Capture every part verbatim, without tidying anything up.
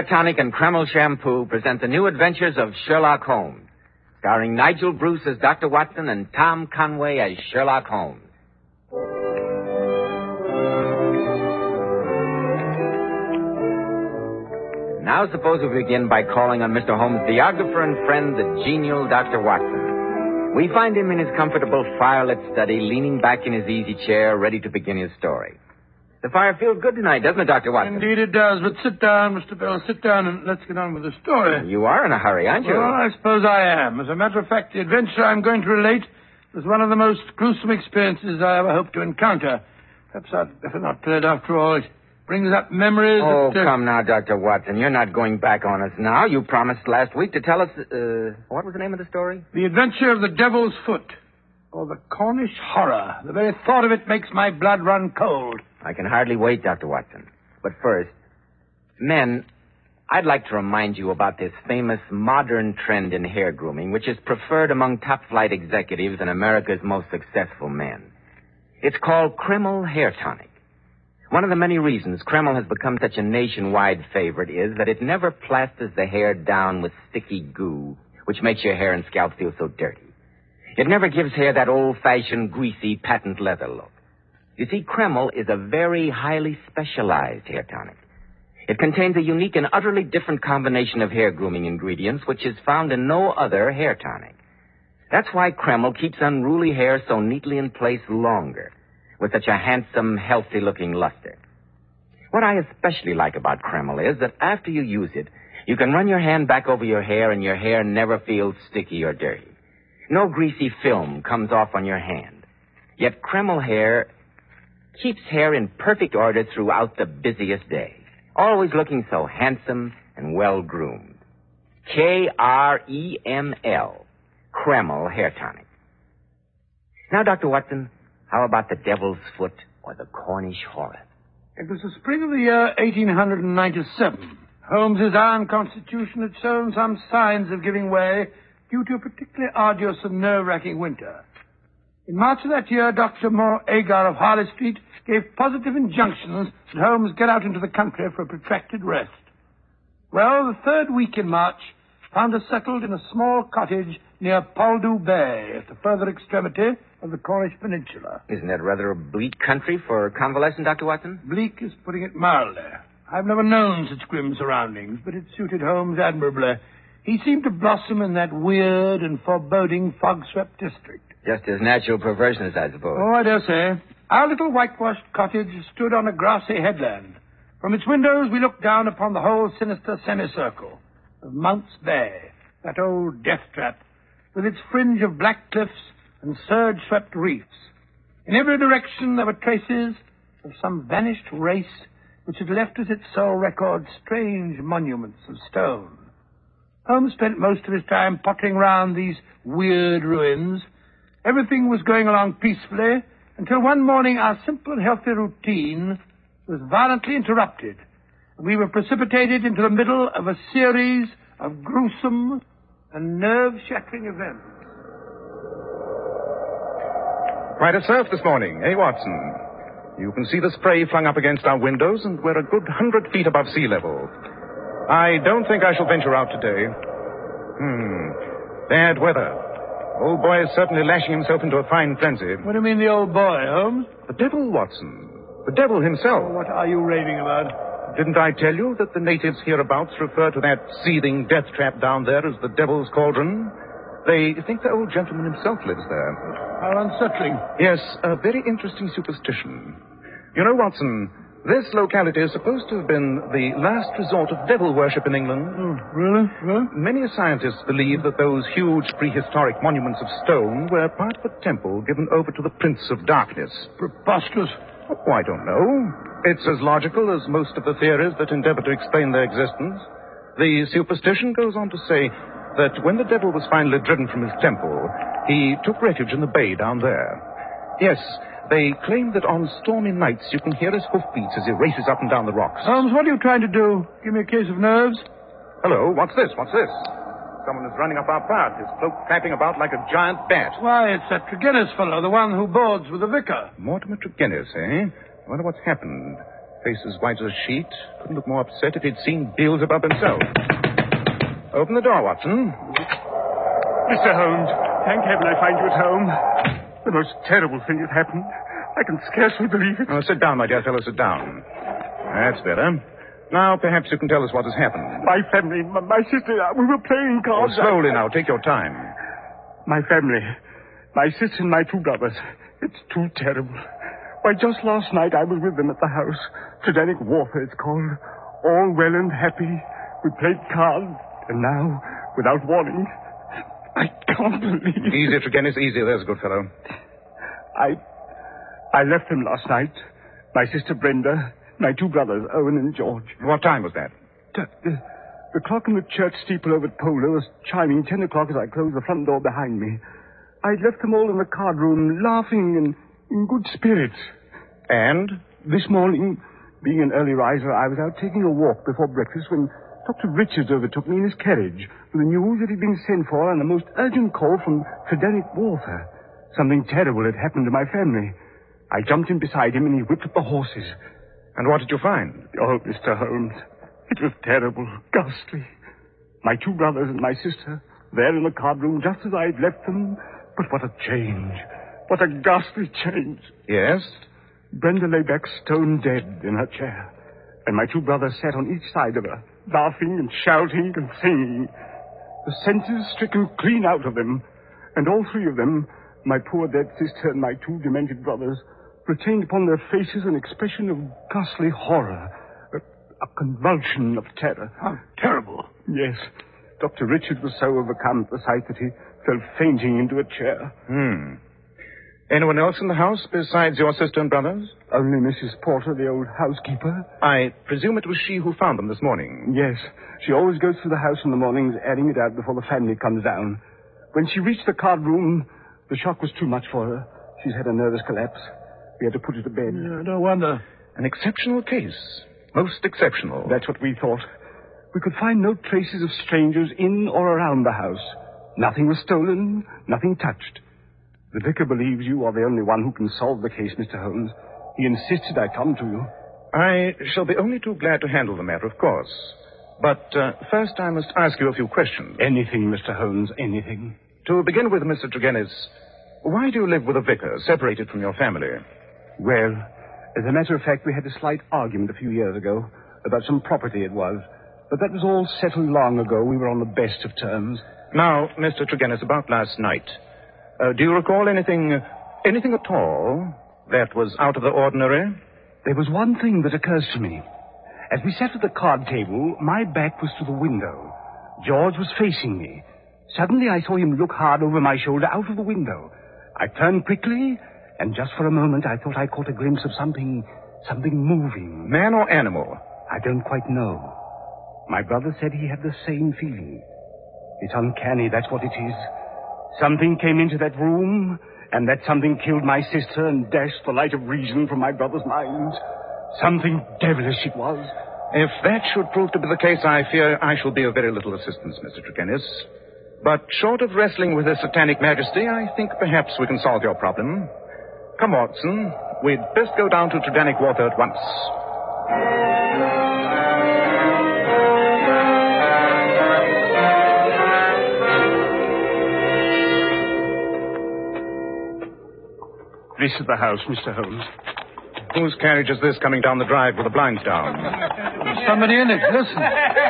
Hair Tonic and Kreml Shampoo present the new adventures of Sherlock Holmes, starring Nigel Bruce as Doctor Watson and Tom Conway as Sherlock Holmes. Now suppose we begin by calling on Mister Holmes' biographer and friend, the genial Doctor Watson. We find him in his comfortable firelit study, leaning back in his easy chair, ready to begin his story. The fire feels good tonight, doesn't it, Doctor Watson? Indeed it does, but sit down, Mister Bell, sit down and let's get on with the story. You are in a hurry, aren't you? Well, I suppose I am. As a matter of fact, the adventure I'm going to relate was one of the most gruesome experiences I ever hoped to encounter. Perhaps I'd better not tell it after all. It brings up memories Oh, that, uh... come now, Doctor Watson. You're not going back on us now. You promised last week to tell us, uh, what was the name of the story? The Adventure of the Devil's Foot, or the Cornish Horror. The very thought of it makes my blood run cold. I can hardly wait, Doctor Watson. But first, men, I'd like to remind you about this famous modern trend in hair grooming, which is preferred among top-flight executives and America's most successful men. It's called Kreml Hair Tonic. One of the many reasons Kreml has become such a nationwide favorite is that it never plasters the hair down with sticky goo, which makes your hair and scalp feel so dirty. It never gives hair that old-fashioned, greasy, patent leather look. You see, Kreml is a very highly specialized hair tonic. It contains a unique and utterly different combination of hair grooming ingredients, which is found in no other hair tonic. That's why Kreml keeps unruly hair so neatly in place longer, with such a handsome, healthy-looking luster. What I especially like about Kreml is that after you use it, you can run your hand back over your hair and your hair never feels sticky or dirty. No greasy film comes off on your hand. Yet Kreml hair keeps hair in perfect order throughout the busiest day, always looking so handsome and well-groomed. K R E M L, Kreml Hair Tonic. Now, Doctor Watson, how about the Devil's Foot or the Cornish Horror? It was the spring of the year eighteen ninety-seven. Holmes's iron constitution had shown some signs of giving way due to a particularly arduous and nerve-wracking winter. In March of that year, Doctor Moore Agar of Harley Street gave positive injunctions that Holmes get out into the country for a protracted rest. Well, the third week in March found us settled in a small cottage near Poldhu Bay at the further extremity of the Cornish Peninsula. Isn't that rather a bleak country for convalescent, Doctor Watson? Bleak is putting it mildly. I've never known such grim surroundings, but it suited Holmes admirably. He seemed to blossom in that weird and foreboding fog-swept district. Just his natural perverseness, I suppose. Oh, I dare say. Our little whitewashed cottage stood on a grassy headland. From its windows, we looked down upon the whole sinister semicircle of Mounts Bay, that old death trap, with its fringe of black cliffs and surge-swept reefs. In every direction, there were traces of some vanished race which had left as its sole record strange monuments of stone. Holmes spent most of his time pottering round these weird ruins. Everything was going along peacefully until one morning our simple and healthy routine was violently interrupted, and we were precipitated into the middle of a series of gruesome and nerve-shattering events. Quite a surf this morning, eh, Watson? You can see the spray flung up against our windows, and we're a good hundred feet above sea level. I don't think I shall venture out today. Hmm. Bad weather. Old boy is certainly lashing himself into a fine frenzy. What do you mean, the old boy, Holmes? The devil, Watson. The devil himself. Oh, what are you raving about? Didn't I tell you that the natives hereabouts refer to that seething death trap down there as the Devil's Cauldron? They think the old gentleman himself lives there. How unsettling. Yes, a very interesting superstition. You know, Watson, this locality is supposed to have been the last resort of devil worship in England. Oh, really? Well? Many scientists believe that those huge prehistoric monuments of stone were part of a temple given over to the Prince of Darkness. Preposterous. Oh, I don't know. It's as logical as most of the theories that endeavor to explain their existence. The superstition goes on to say that when the devil was finally driven from his temple, he took refuge in the bay down there. Yes, they claim that on stormy nights you can hear his hoofbeats as he races up and down the rocks. Holmes, what are you trying to do? Give me a case of nerves? Hello, what's this? What's this? Someone is running up our path, his cloak flapping about like a giant bat. Why, it's that Tregennis fellow, the one who boards with the vicar. Mortimer Tregennis, eh? I wonder what's happened. Face as white as a sheet. Couldn't look more upset if he'd seen Beelzebub himself. Open the door, Watson. Mister Holmes, thank heaven I find you at home. The most terrible thing has happened. I can scarcely believe it. Oh, sit down, my dear fellow, sit down. That's better. Now, perhaps you can tell us what has happened. My family, my, my sister, we were playing Oh, cards. slowly now. Take your time. My family, my sister and my two brothers. It's too terrible. Why, just last night I was with them at the house. Tridanic warfare, it's called. All well and happy. We played cards, and now, without warning, I can't believe... Easy, Tregennis, easy. There's a good fellow. I... I left them last night. My sister Brenda, my two brothers, Owen and George. What time was that? The, the, the clock in the church steeple over at Polo was chiming ten o'clock as I closed the front door behind me. I'd left them all in the card room, laughing and in good spirits. And? This morning, being an early riser, I was out taking a walk before breakfast when Doctor Richards overtook me in his carriage with the news that he'd been sent for on a most urgent call from Tridanic warfare. Something terrible had happened to my family. I jumped in beside him and he whipped up the horses. And what did you find? Oh, Mister Holmes, it was terrible, ghastly. My two brothers and my sister, there in the card room just as I'd left them. But what a change. What a ghastly change. Yes? Brenda lay back stone dead in her chair. And my two brothers sat on each side of her, laughing and shouting and singing. The senses stricken clean out of them. And all three of them, my poor dead sister and my two demented brothers, retained upon their faces an expression of ghastly horror, a, a convulsion of terror. How terrible. Yes. Doctor Richard was so overcome at the sight that he fell fainting into a chair. Hmm. Anyone else in the house besides your sister and brothers? Only Missus Porter, the old housekeeper. I presume it was she who found them this morning. Yes. She always goes through the house in the mornings, airing it out before the family comes down. When she reached the card room, the shock was too much for her. She's had a nervous collapse. We had to put her to bed. Yeah, no wonder. An exceptional case. Most exceptional. That's what we thought. We could find no traces of strangers in or around the house. Nothing was stolen, nothing touched. The vicar believes you are the only one who can solve the case, Mister Holmes. He insisted I come to you. I shall be only too glad to handle the matter, of course. But uh, first I must ask you a few questions. Anything, Mister Holmes, anything. To begin with, Mister Tregennis, why do you live with a vicar, separated from your family? Well, as a matter of fact, we had a slight argument a few years ago about some property it was. But that was all settled long ago. We were on the best of terms. Now, Mister Tregennis, about last night, uh, do you recall anything, anything at all that was out of the ordinary? There was one thing that occurs to me. As we sat at the card table, my back was to the window. George was facing me. Suddenly I saw him look hard over my shoulder out of the window. I turned quickly, and just for a moment I thought I caught a glimpse of something, something moving. Man or animal? I don't quite know. My brother said he had the same feeling. It's uncanny, that's what it is. Something came into that room, and that something killed my sister and dashed the light of reason from my brother's mind. Something devilish it was. If that should prove to be the case, I fear I shall be of very little assistance, Mister Tregennis. But short of wrestling with his satanic majesty, I think perhaps we can solve your problem. Come, Watson. We'd best go down to Tridanic Water at once. This is the house, Mister Holmes. Whose carriage is this coming down the drive with the blinds down? There's somebody in it. Listen.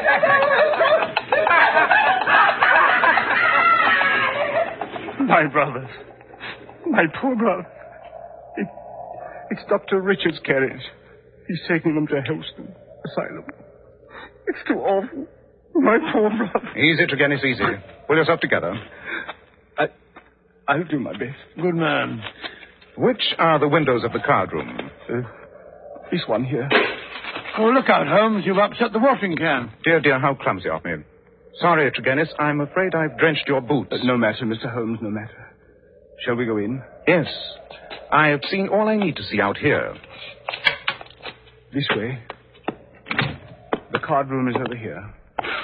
My brothers. My poor brother. It, it's Doctor Richard's carriage. He's taking them to Helston Asylum. It's too awful. My poor brother. Easy, Tregennis, easy. Pull yourself together. I, I'll do my best. Good man. Which are the windows of the card room? Uh, this one here. Oh, look out, Holmes. You've upset the watering can. Dear, dear, how clumsy of me. Sorry, Tregennis. I'm afraid I've drenched your boots. Uh, no matter, Mister Holmes, no matter. Shall we go in? Yes. I have seen all I need to see out here. This way. The card room is over here.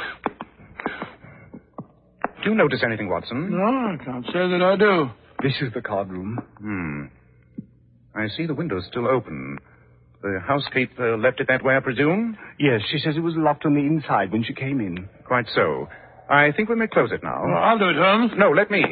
Do you notice anything, Watson? No, I can't say that I do. This is the card room. Hmm. I see the windows still open. The housekeeper left it that way, I presume? Yes, she says it was locked on the inside when she came in. Quite so. I think we may close it now. Well, I'll do it, Holmes. No, let me.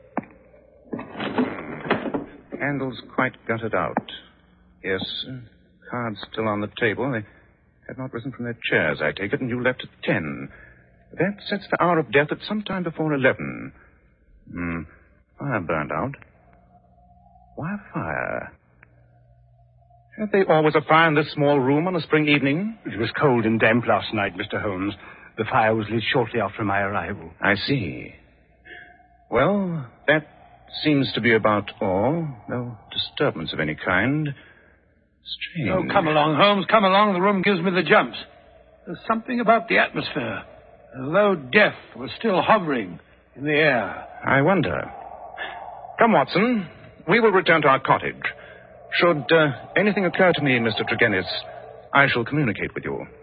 Handle's quite gutted out. Yes, uh, cards still on the table. They had not risen from their chairs, I take it, and you left at ten. That sets the hour of death at some time before eleven. Hmm. Fire burned out. Why a fire? Had they always a fire in this small room on a spring evening? It was cold and damp last night, Mister Holmes. The fire was lit shortly after my arrival. I see. Well, that seems to be about all. No disturbance of any kind. Strange. Oh, come along, Holmes, come along. The room gives me the jumps. There's something about the atmosphere, as though death was still hovering in the air. I wonder. Come, Watson. We will return to our cottage. Should uh, anything occur to me, Mister Tregennis, I shall communicate with you.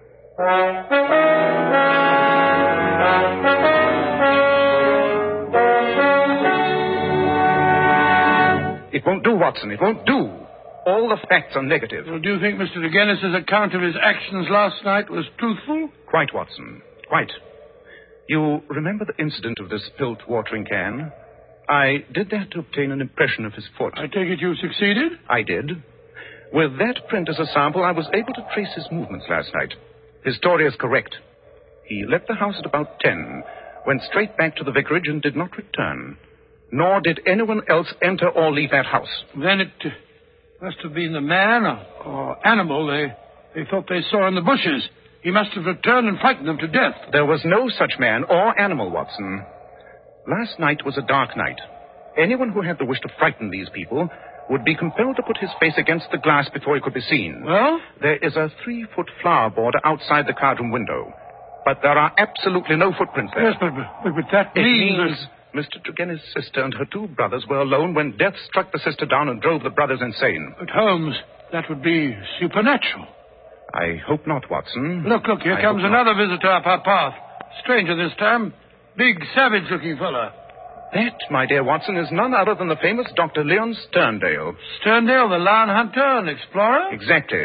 It won't do, Watson. It won't do. All the facts are negative. Well, do you think Mister Tregennis' account of his actions last night was truthful? Quite, Watson. Quite. You remember the incident of the spilt watering can? I did that to obtain an impression of his foot. I take it you succeeded? I did. With that print as a sample, I was able to trace his movements last night. His story is correct. He left the house at about ten, went straight back to the vicarage, and did not return. Nor did anyone else enter or leave that house. Then it uh, must have been the man or, or animal they, they thought they saw in the bushes. He must have returned and frightened them to death. There was no such man or animal, Watson. Last night was a dark night. Anyone who had the wish to frighten these people would be compelled to put his face against the glass before he could be seen. Well? There is a three-foot flower border outside the cardroom window. But there are absolutely no footprints there. Yes, but, but, but that It means... means Mister Tregennis' sister and her two brothers were alone when death struck the sister down and drove the brothers insane. But, Holmes, that would be supernatural. I hope not, Watson. Look, look, here I comes hope another visitor up our path. Stranger this time. Big, savage-looking fella. That, my dear Watson, is none other than the famous Doctor Leon Sterndale. Sterndale, the lion hunter and explorer? Exactly.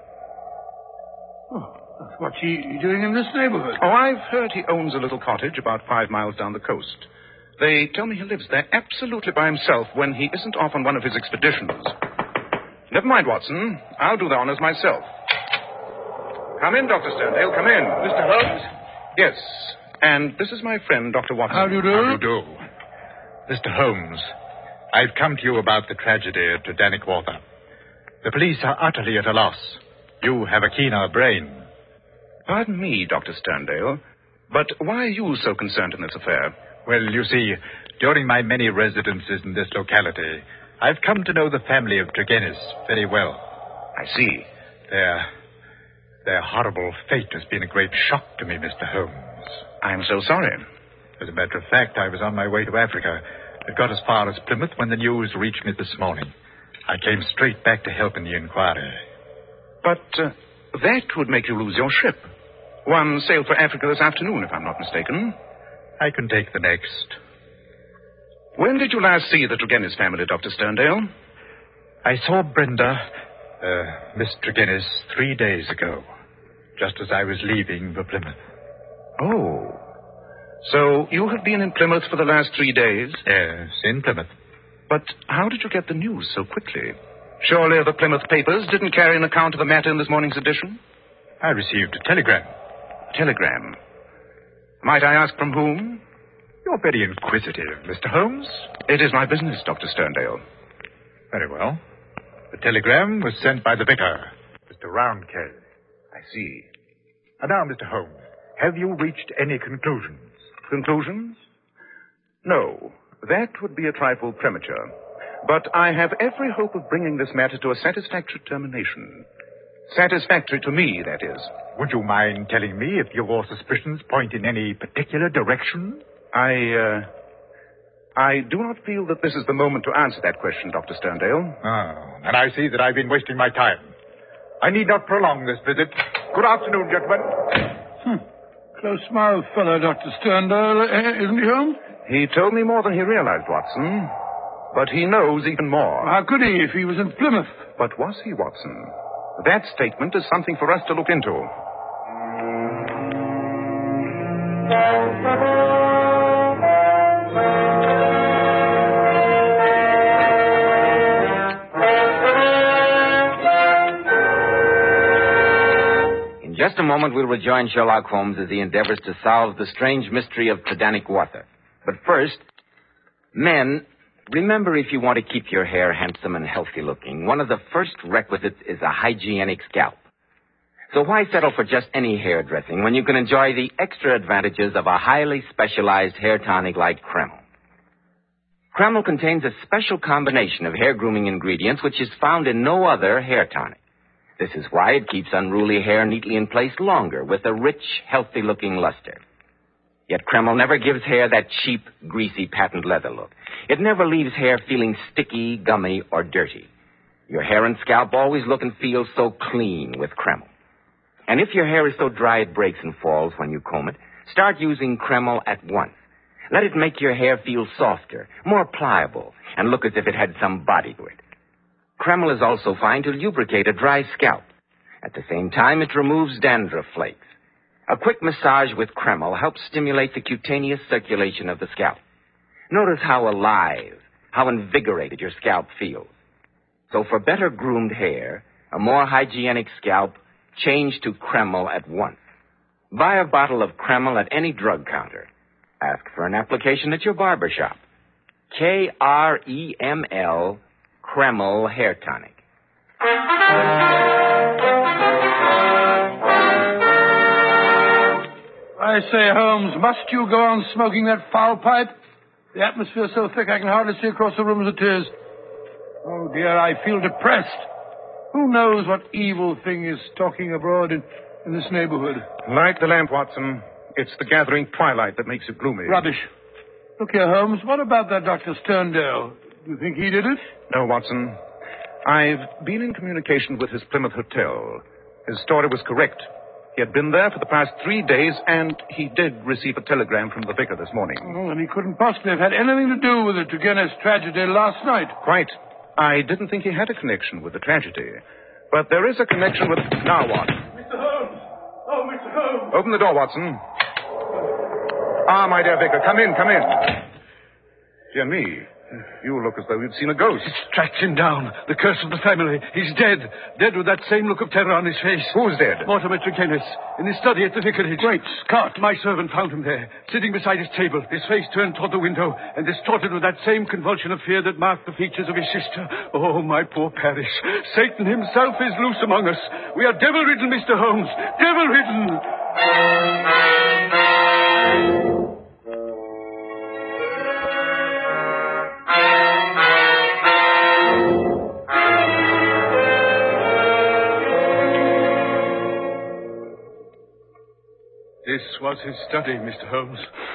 Oh, what's he doing in this neighborhood? Oh, I've heard he owns a little cottage about five miles down the coast. They tell me he lives there absolutely by himself when he isn't off on one of his expeditions. Never mind, Watson. I'll do the honors myself. Come in, Doctor Sterndale. Come in. Mister Holmes? Yes. And this is my friend, Doctor Watson. How do you do? How do you do? Mister Holmes, I've come to you about the tragedy at Dannyquarter. The police are utterly at a loss. You have a keener brain. Pardon me, Doctor Sterndale, but why are you so concerned in this affair? Well, you see, during my many residences in this locality, I've come to know the family of Tregennis very well. I see. Their, their horrible fate has been a great shock to me, Mister Holmes. I'm so sorry. As a matter of fact, I was on my way to Africa. I got as far as Plymouth when the news reached me this morning. I came straight back to help in the inquiry. But uh, that would make you lose your ship. One sailed for Africa this afternoon, if I'm not mistaken. I can take the next. When did you last see the Tregennis family, Doctor Sterndale? I saw Brenda, uh, Miss Tregennis, three days ago, just as I was leaving for Plymouth. Oh. So you have been in Plymouth for the last three days? Yes, in Plymouth. But how did you get the news so quickly? Surely the Plymouth papers didn't carry an account of the matter in this morning's edition? I received a telegram. Telegram? Might I ask from whom? You're very inquisitive, Mister Holmes. It is my business, Doctor Sterndale. Very well. The telegram was sent by the vicar, Mister Roundcay. I see. And now, Mister Holmes, have you reached any conclusions? Conclusions? No. That would be a trifle premature. But I have every hope of bringing this matter to a satisfactory termination. Satisfactory to me, that is. Would you mind telling me if your suspicions point in any particular direction? I, uh... I do not feel that this is the moment to answer that question, Doctor Sterndale. Oh, and I see that I've been wasting my time. I need not prolong this visit. Good afternoon, gentlemen. Hmm. Close-mouthed fellow, Doctor Sterndale, eh, isn't he, Holmes? He told me more than he realized, Watson. But he knows even more. How could he if he was in Plymouth? But was he, Watson? That statement is something for us to look into. In just a moment, we'll rejoin Sherlock Holmes as he endeavors to solve the strange mystery of Tadanik-Watha. But first, men, remember, if you want to keep your hair handsome and healthy looking, one of the first requisites is a hygienic scalp. So why settle for just any hair dressing when you can enjoy the extra advantages of a highly specialized hair tonic like Kreml? Kreml contains a special combination of hair grooming ingredients which is found in no other hair tonic. This is why it keeps unruly hair neatly in place longer with a rich, healthy-looking luster. Yet Kreml never gives hair that cheap, greasy patent leather look. It never leaves hair feeling sticky, gummy, or dirty. Your hair and scalp always look and feel so clean with Kreml. And if your hair is so dry it breaks and falls when you comb it, start using Kreml at once. Let it make your hair feel softer, more pliable, and look as if it had some body to it. Kreml is also fine to lubricate a dry scalp. At the same time, it removes dandruff flakes. A quick massage with Kreml helps stimulate the cutaneous circulation of the scalp. Notice how alive, how invigorated your scalp feels. So for better groomed hair, a more hygienic scalp, change to Kreml at once. Buy a bottle of Kreml at any drug counter. Ask for an application at your barber shop. K R E M L, Kreml Hair Tonic. I say, Holmes, must you go on smoking that foul pipe? The atmosphere's so thick I can hardly see across the room as it is. Oh, dear, I feel depressed. Who knows what evil thing is stalking abroad in, in this neighborhood? Light the lamp, Watson. It's the gathering twilight that makes it gloomy. Rubbish. Look here, Holmes, what about that Doctor Sterndale? Do you think he did it? No, Watson. I've been in communication with his Plymouth hotel. His story was correct. He had been there for the past three days, and he did receive a telegram from the vicar this morning. Oh, and he couldn't possibly have had anything to do with the Turgenev tragedy last night. Quite. I didn't think he had a connection with the tragedy. But there is a connection with... Now what? Mister Holmes! Oh, Mister Holmes! Open the door, Watson. Ah, my dear vicar, come in, come in. Dear me, you look as though you'd seen a ghost. It's tracked him down. The curse of the family. He's dead. Dead with that same look of terror on his face. Who's dead? Mortimer Turgenev. In his study at the vicarage. Great Scott. My servant found him there, sitting beside his table, his face turned toward the window, and distorted with that same convulsion of fear that marked the features of his sister. Oh, my poor parish. Satan himself is loose among us. We are devil-ridden, Mister Holmes. Devil-ridden. This was his study, Mister Holmes.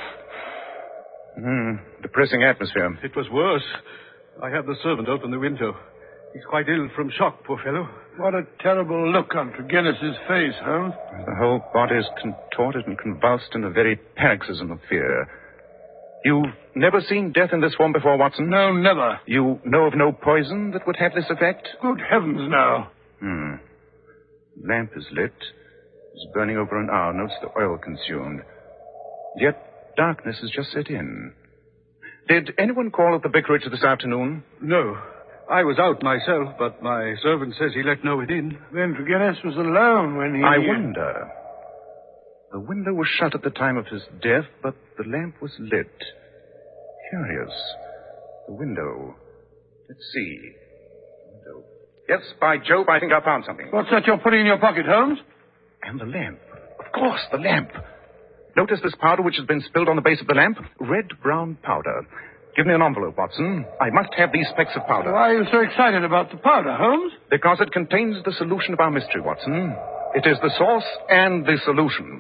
Hmm, depressing atmosphere. It was worse. I had the servant open the window. He's quite ill from shock, poor fellow. What a terrible look on Turgenev's face, Holmes. The whole body is contorted and convulsed in a very paroxysm of fear. You've never seen death in this form before, Watson? No, never. You know of no poison that would have this effect? Good heavens, no. Hmm. Lamp is lit. It's burning over an hour. Notes the oil consumed. Yet darkness has just set in. Did anyone call at the vicarage this afternoon? No. I was out myself, but my servant says he let no one in. Then Turgenev was alone when he... I wonder. The window was shut at the time of his death, but the lamp was lit. Curious. The window. Let's see. Window. Yes, by Jove, I think I found something. What's that you're putting in your pocket, Holmes? And the lamp. Of course, the lamp. Notice this powder which has been spilled on the base of the lamp? Red-brown powder. Give me an envelope, Watson. I must have these specks of powder. Why are you so excited about the powder, Holmes? Because it contains the solution of our mystery, Watson. It is the source and the solution.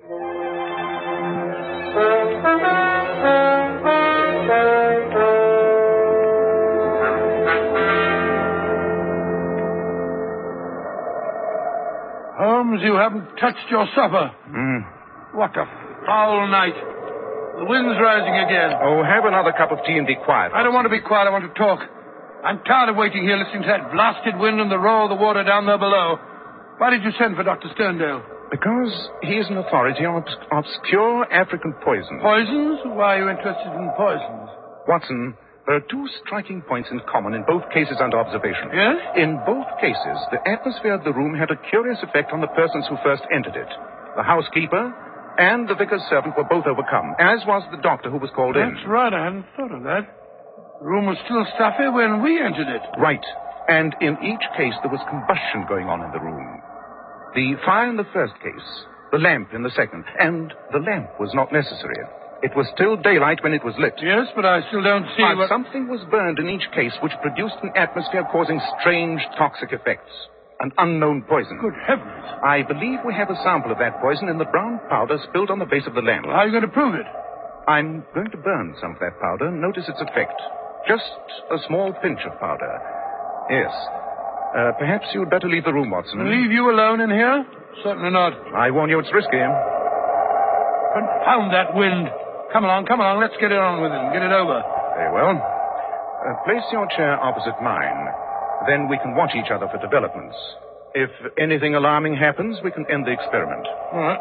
Holmes, you haven't touched your supper. Mm. What a foul night. The wind's rising again. Oh, have another cup of tea and be quiet. I don't want to be quiet. I want to talk. I'm tired of waiting here listening to that blasted wind and the roar of the water down there below. Why did you send for Doctor Sterndale? Because he is an authority on obs- obscure African poisons. Poisons? Why are you interested in poisons? Watson, there are two striking points in common in both cases under observation. Yes? In both cases, the atmosphere of the room had a curious effect on the persons who first entered it. The housekeeper and the vicar's servant were both overcome, as was the doctor who was called in. That's right. I hadn't thought of that. The room was still stuffy when we entered it. Right. And in each case, there was combustion going on in the room. The fire in the first case, the lamp in the second, and the lamp was not necessary. It was still daylight when it was lit. Yes, but I still don't see But what... something was burned in each case which produced an atmosphere causing strange toxic effects. An unknown poison. Good heavens. I believe we have a sample of that poison in the brown powder spilled on the base of the lamp. Well, how are you going to prove it? I'm going to burn some of that powder and notice its effect. Just a small pinch of powder. Yes. Uh, perhaps you'd better leave the room, Watson. Leave you alone in here? Certainly not. I warn you, it's risky. Confound that wind. Come along, come along. Let's get it on with it and get it over. Very well. Uh, place your chair opposite mine. Then we can watch each other for developments. If anything alarming happens, we can end the experiment. All right.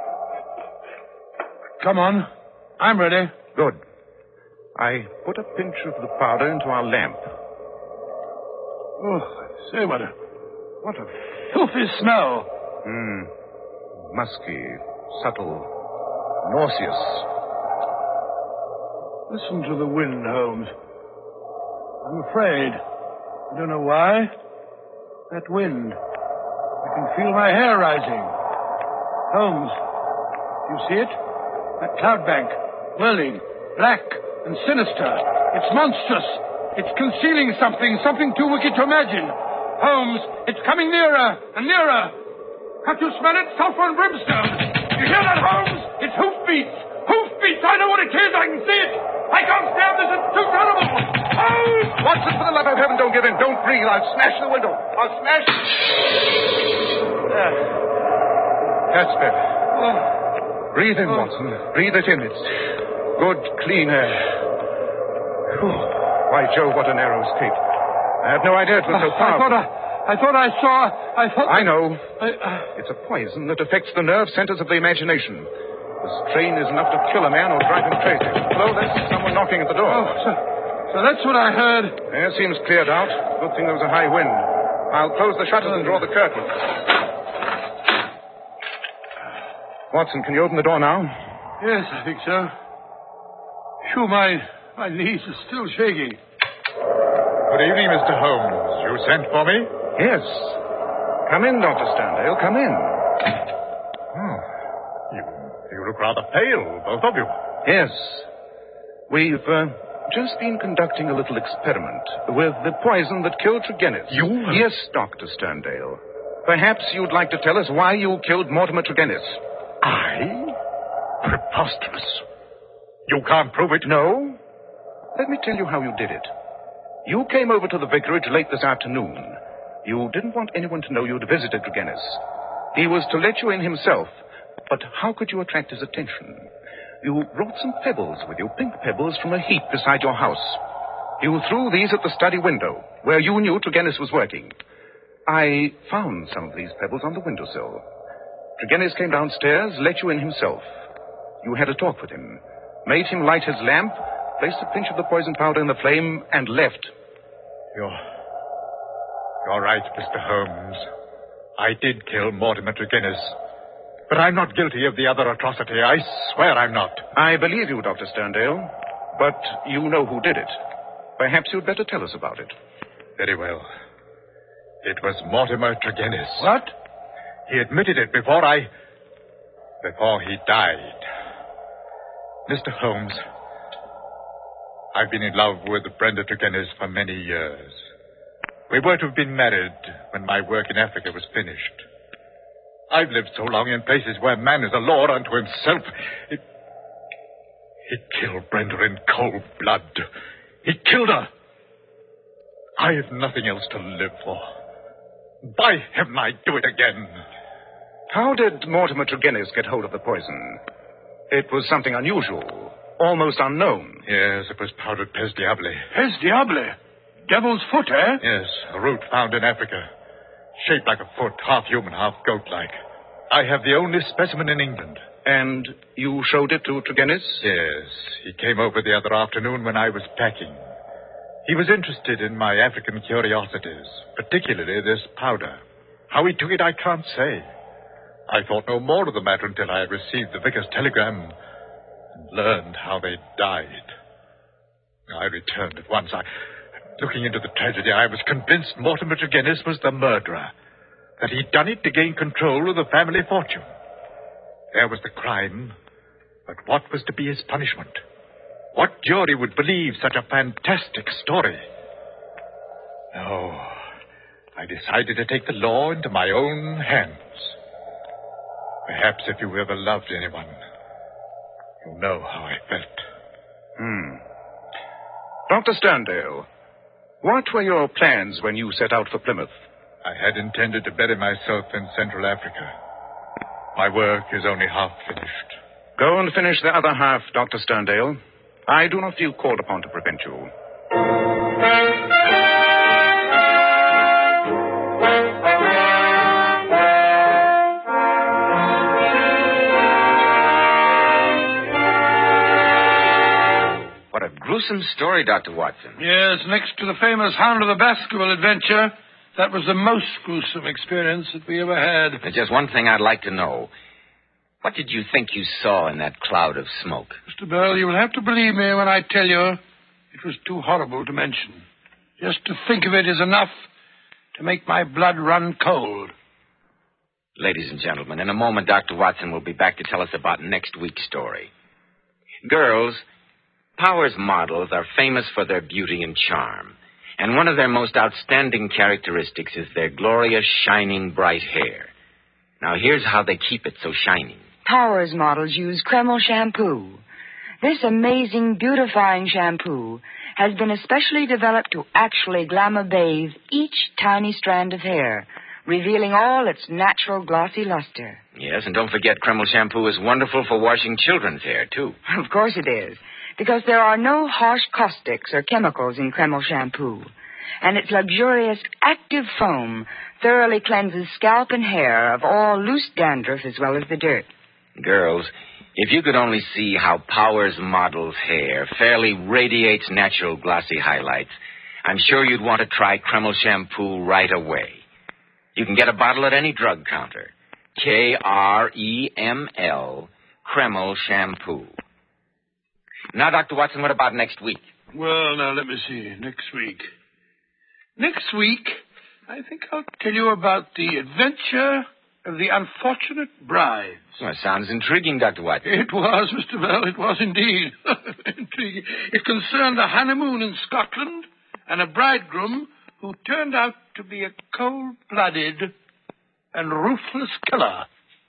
Come on. I'm ready. Good. I put a pinch of the powder into our lamp. Oh, say, what a... What a filthy smell. Hmm. Musky, subtle, nauseous. Listen to the wind, Holmes. I'm afraid. I don't know why. That wind. I can feel my hair rising. Holmes, do you see it? That cloud bank, whirling, black and sinister. It's monstrous. It's concealing something, something too wicked to imagine. Holmes, it's coming nearer and nearer. Can't you smell it? Sulfur and brimstone. You hear that, Holmes? It's hoofbeats. Hoofbeats. I know what it is. I can see it. I can't stand this. It's too terrible. Oh! Watson, for the love of heaven, don't give in. Don't breathe. I'll smash the window. I'll smash... There. That's better. Oh. Breathe in, Oh. Watson. Breathe it in. It's good, clean air. Whew. By Jove, what a narrow escape. I have no idea it was so I powerful. thought I, I thought I saw... I thought... I know. I, uh... It's a poison that affects the nerve centers of the imagination. The strain is enough to kill a man or drive him crazy. Hello, there's someone knocking at the door. Oh, so, so that's what I heard. Air seems cleared out. Good thing there was a high wind. I'll close the shutters and draw the curtain. Watson, can you open the door now? Yes, I think so. Phew, my, my knees are still shaking. Good evening, Mister Holmes. You sent for me? Yes. Come in, Doctor Sterndale. Come in. Oh, you, you look rather pale, both of you. Yes. We've uh, just been conducting a little experiment with the poison that killed Tregennis. You? Yes, Doctor Sterndale. Perhaps you'd like to tell us why you killed Mortimer Tregennis. I? Preposterous. You can't prove it. No. Let me tell you how you did it. You came over to the vicarage late this afternoon. You didn't want anyone to know you'd visited Tregennis. He was to let you in himself. But how could you attract his attention? You brought some pebbles with you, pink pebbles from a heap beside your house. You threw these at the study window, where you knew Tregennis was working. I found some of these pebbles on the windowsill. Tregennis came downstairs, let you in himself. You had a talk with him, made him light his lamp, placed a pinch of the poison powder in the flame, and left. You're... You're right, Mister Holmes. I did kill Mortimer Tregennis. But I'm not guilty of the other atrocity. I swear I'm not. I believe you, Doctor Sterndale. But you know who did it. Perhaps you'd better tell us about it. Very well. It was Mortimer Tregennis. What? He admitted it before I... before he died. Mister Holmes, I've been in love with Brenda Tregennis for many years. We were to have been married when my work in Africa was finished. I've lived so long in places where man is a law unto himself. It... He killed Brenda in cold blood. He killed her. I have nothing else to live for. By heaven, I'd do it again. How did Mortimer Tregennis get hold of the poison? It was something unusual, almost unknown. Yes, it was powdered Pez Diable. Pez Diable? Devil's foot, eh? Yes, a root found in Africa. Shaped like a foot, half human, half goat-like. I have the only specimen in England. And you showed it to Tregennis? Yes. He came over the other afternoon when I was packing. He was interested in my African curiosities, particularly this powder. How he took it, I can't say. I thought no more of the matter until I had received the vicar's telegram and learned how they died. I returned at once. I, looking into the tragedy, I was convinced Mortimer Tregennis was the murderer, that he'd done it to gain control of the family fortune. There was the crime, but what was to be his punishment? What jury would believe such a fantastic story? No, I decided to take the law into my own hands. Perhaps if you ever loved anyone, you'll know how I felt. Hmm. Doctor Sterndale, what were your plans when you set out for Plymouth? I had intended to bury myself in Central Africa. My work is only half finished. Go and finish the other half, Doctor Sterndale. I do not feel called upon to prevent you. What a gruesome story, Doctor Watson. Yes, next to the famous Hound of the Baskerville adventure, that was the most gruesome experience that we ever had. There's just one thing I'd like to know. What did you think you saw in that cloud of smoke? Mister Bell, you will have to believe me when I tell you it was too horrible to mention. Just to think of it is enough to make my blood run cold. Ladies and gentlemen, in a moment, Doctor Watson will be back to tell us about next week's story. Girls, Powers models are famous for their beauty and charm. And one of their most outstanding characteristics is their glorious, shining, bright hair. Now, here's how they keep it so shining. Powers models use Kreml shampoo. This amazing, beautifying shampoo has been especially developed to actually glamour bathe each tiny strand of hair, revealing all its natural glossy luster. Yes, and don't forget Kreml shampoo is wonderful for washing children's hair, too. Of course it is, because there are no harsh caustics or chemicals in Kreml shampoo. And its luxurious active foam thoroughly cleanses scalp and hair of all loose dandruff as well as the dirt. Girls, if you could only see how Powers model's hair fairly radiates natural glossy highlights, I'm sure you'd want to try Kreml shampoo right away. You can get a bottle at any drug counter. K R E M L, Kreml shampoo. Now, Doctor Watson, what about next week? Well, now, let me see. Next week. Next week, I think I'll tell you about the adventure of the unfortunate brides. Well, sounds intriguing, Doctor Watson. It was, Mister Bell, it was indeed. Intriguing. It concerned a honeymoon in Scotland and a bridegroom who turned out to be a cold-blooded and ruthless killer.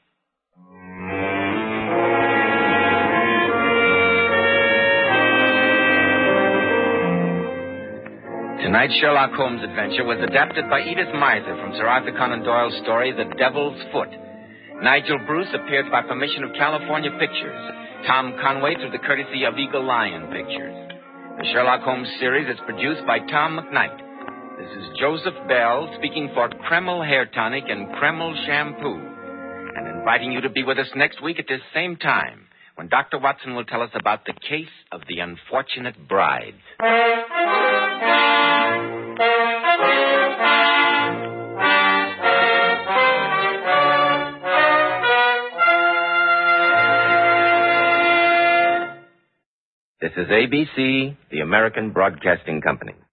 Tonight's Sherlock Holmes adventure was adapted by Edith Meisner from Sir Arthur Conan Doyle's story, The Devil's Foot. Nigel Bruce appeared by permission of California Pictures. Tom Conway through the courtesy of Eagle Lion Pictures. The Sherlock Holmes series is produced by Tom McKnight. This is Joseph Bell speaking for Kreml Hair Tonic and Kreml Shampoo, and inviting you to be with us next week at this same time, when Doctor Watson will tell us about the case of the unfortunate brides. This is A B C, the American Broadcasting Company.